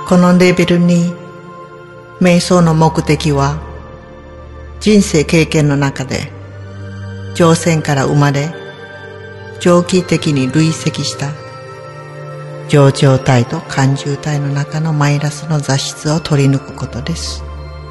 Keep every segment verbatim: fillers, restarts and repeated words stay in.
このレベルに、瞑想の目的は、人生経験の中で、上線から生まれ、長期的に累積した上長体と感受体の中のマイナスの雑質を取り抜くことです。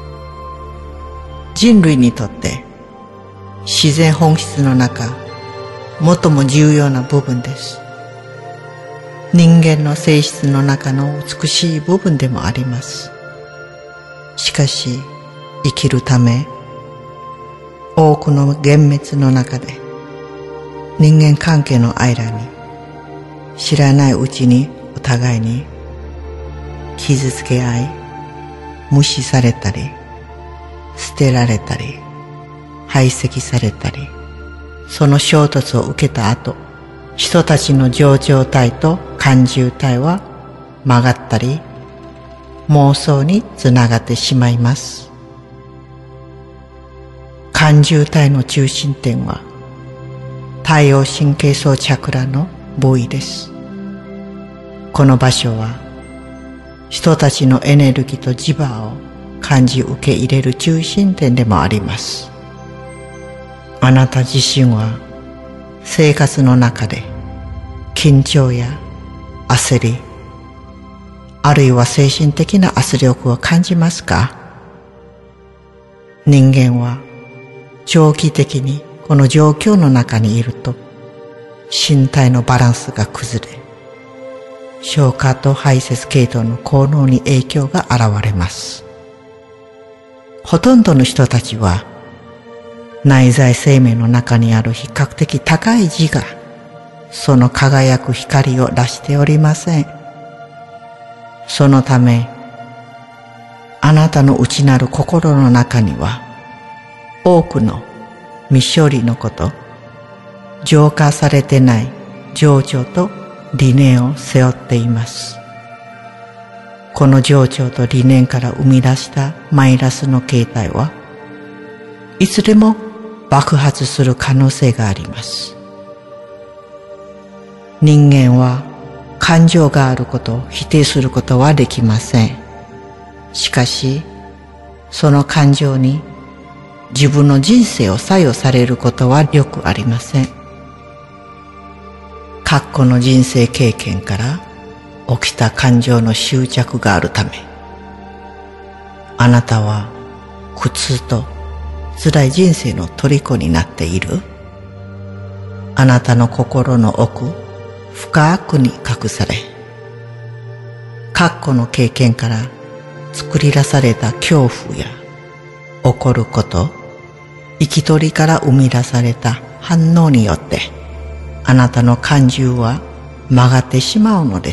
人類にとって自然本質の中、最も重要な部分です。人間の性質の中の美しい部分でもあります。しかし、生きるため、多くの幻滅の中で、人間関係の間に、知らないうちにお互いに傷つけ合い、無視されたり、捨てられたり、排斥されたり、その衝突を受けた後、人たちの上長体と感受体は曲がったり、妄想につながってしまいます。感受体の中心点は、太陽神経層チャクラの部位です。この場所は、人たちのエネルギーと磁場を感じ受け入れる中心点でもあります。あなた自身は、生活の中で緊張や焦り、あるいは精神的な圧力を感じますか？人間は長期的にこの状況の中にいると身体のバランスが崩れ、消化と排泄系統の効能に影響が現れます。ほとんどの人たちは内在生命の中にある比較的高い自我、その輝く光を出しておりません。そのため、あなたの内なる心の中には、多くの未処理のこと、浄化されてない情緒と理念を背負っています。この情緒と理念から生み出したマイナスの形態は、いつでも爆発する可能性があります。人間は感情があることを否定することはできません。しかし、その感情に自分の人生を左右されることはよくありません。過去の人生経験から起きた感情の執着があるため、あなたは苦痛と辛い人生の虜になっている。あなたの心の奥、深くに隠され、過去の経験から作り出された恐怖や起こること、生きとりから生み出された反応によって、あなたの感情は曲がってしまうのです。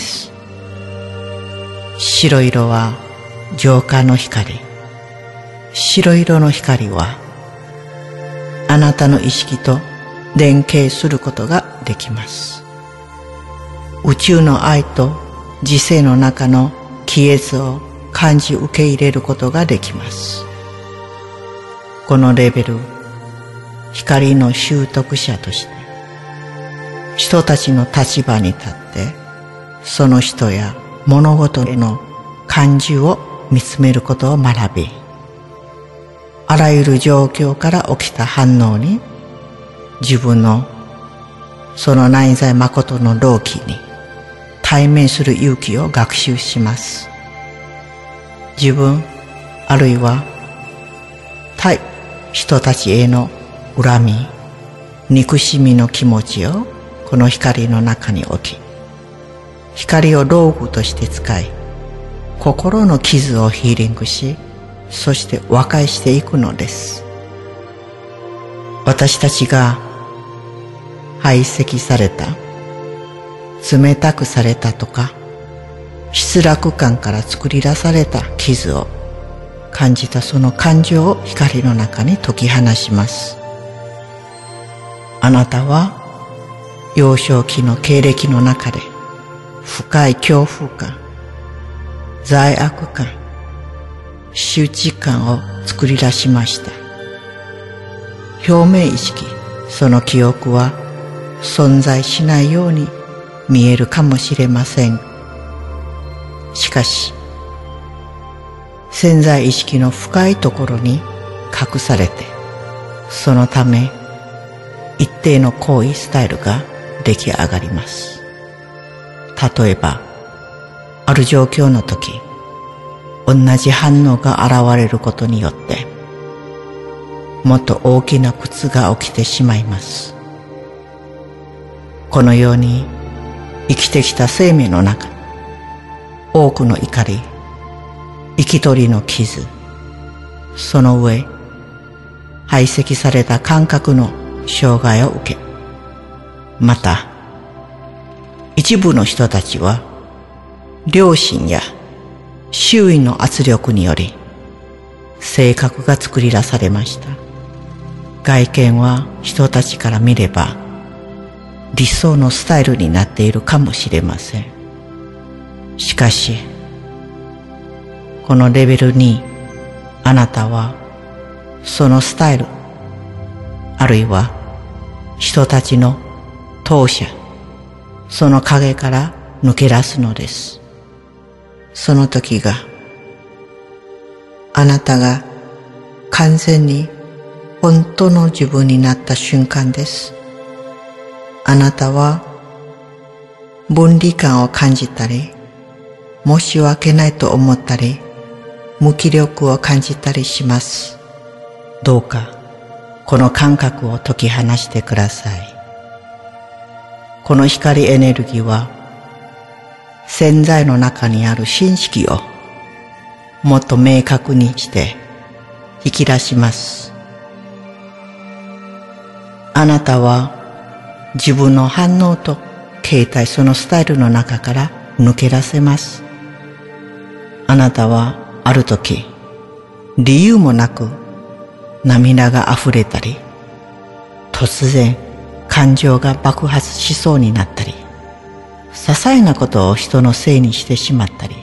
白色は浄化の光。白色の光は、あなたの意識と連携することができます。宇宙の愛と自性の中の帰依を感じ受け入れることができます。このレベル、光の習得者として、人たちの立場に立って、その人や物事への感受を見つめることを学び、あらゆる状況から起きた反応に、自分のその内在誠の動機に対面する勇気を学習します。自分、あるいは対人たちへの恨み、憎しみの気持ちをこの光の中に置き、光を道具として使い、心の傷をヒーリングし、そして和解していくのです。私たちが排斥された、冷たくされたとか、失落感から作り出された傷を感じたその感情を光の中に解き放します。あなたは幼少期の経歴の中で深い恐怖感、罪悪感、羞恥感を作り出しました。表面意識、その記憶は存在しないように見えるかもしれません。しかし、 潜在意識の深いところに隠されて、そのため一定の行為スタイルが出来上がります。例えば、ある状況の時、同じ反応が現れることによって、もっと大きな苦痛が起きてしまいます。このように生きてきた生命の中、多くの怒り、生きとりの傷、その上、排斥された感覚の障害を受け、また、一部の人たちは、両親や周囲の圧力により、性格が作り出されました。外見は人たちから見れば、理想のスタイルになっているかもしれません。しかし、このレベルにあなたはそのスタイル、あるいは人たちの投射、その影から抜け出すのです。その時があなたが完全に本当の自分になった瞬間です。あなたは分離感を感じたり、申し訳ないと思ったり、無気力を感じたりします。どうかこの感覚を解き放してください。この光エネルギーは潜在の中にある心識をもっと明確にして引き出します。あなたは自分の反応と形態、そのスタイルの中から抜け出せます。あなたはある時、理由もなく涙が溢れたり、突然感情が爆発しそうになったり、些細なことを人のせいにしてしまったり、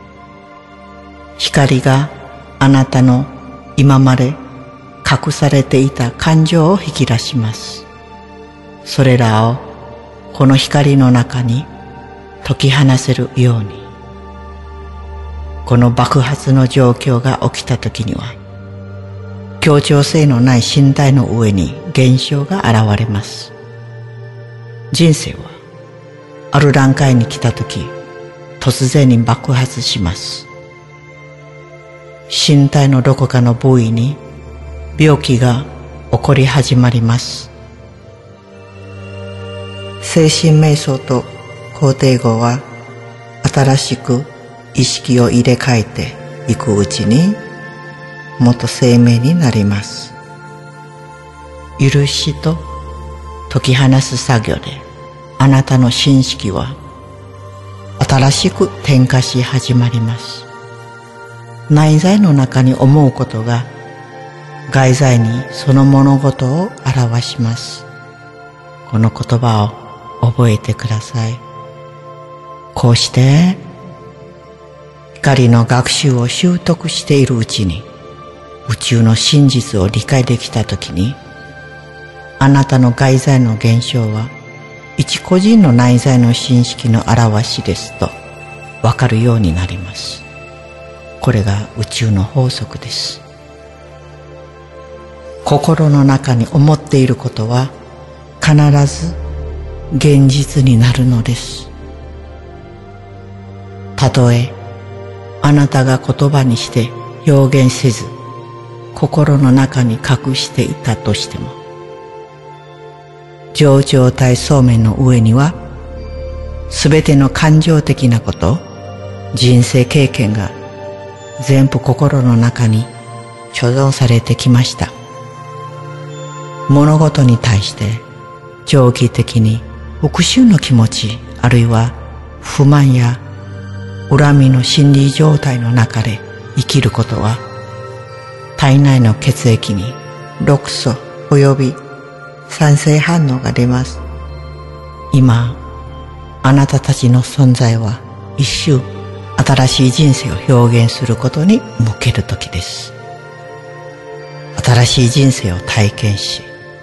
光があなたの今まで隠されていた感情を引き出します。それらをこの光の中に解き放せるように。この爆発の状況が起きた時には、協調性のない身体の上に現象が現れます。人生はある段階に来た時、突然に爆発します。身体のどこかの部位に病気が起こり始まります。精神瞑想と肯定語は新しく意識を入れ替えていくうちにもっと鮮明になります。許しと解き放す作業であなたの心識は新しく転化し始まります。内在の中に思うことが外在にその物事を表します。この言葉を覚えてください。こうして光の学習を習得しているうちに宇宙の真実を理解できたときに、あなたの外在の現象は一個人の内在の心識の表しですとわかるようになります。これが宇宙の法則です。心の中に思っていることは必ず現実になるのです。たとえあなたが言葉にして表現せず心の中に隠していたとしても、上状態層面の上にはすべての感情的なこと、人生経験が全部心の中に貯蔵されてきました。物事に対して長期的に復讐の気持ち、あるいは不満や恨みの心理状態の中で生きることは、体内の血液に毒素及び酸性反応が出ます。今、あなたたちの存在は一周新しい人生を表現することに向ける時です。新しい人生を体験し、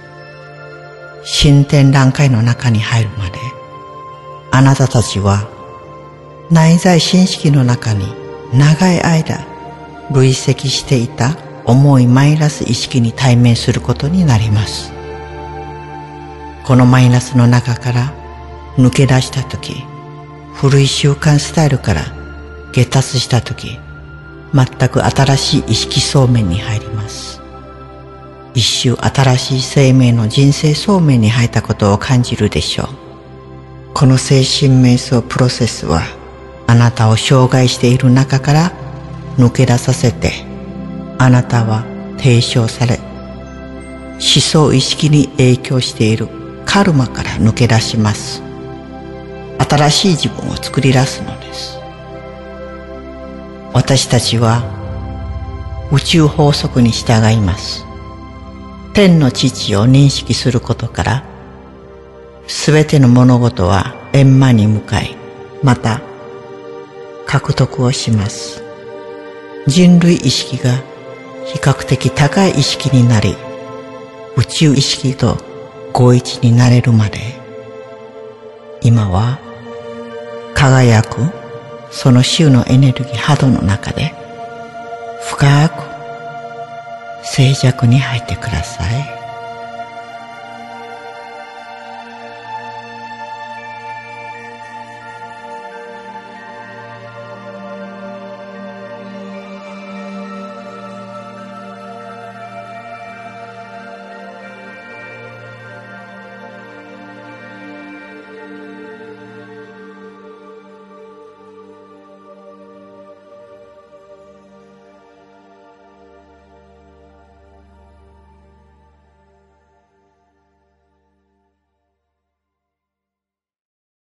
新展覧会の中に入るまで、あなたたちは内在心識の中に長い間累積していた重いマイナス意識に対面することになります。このマイナスの中から抜け出したとき、古い習慣スタイルから下達したとき、全く新しい意識層面に入ります。一周新しい生命の人生層面に入ったことを感じるでしょう。この精神瞑想プロセスは、あなたを障害している中から抜け出させて、あなたは提唱され、思想意識に影響しているカルマから抜け出します。新しい自分を作り出すのです。私たちは宇宙法則に従います。天の父を認識することから、すべての物事は円満に向かい、また獲得をします。人類意識が比較的高い意識になり、宇宙意識と合一になれるまで、今は輝くその周のエネルギー波動の中で深く静寂に入ってください。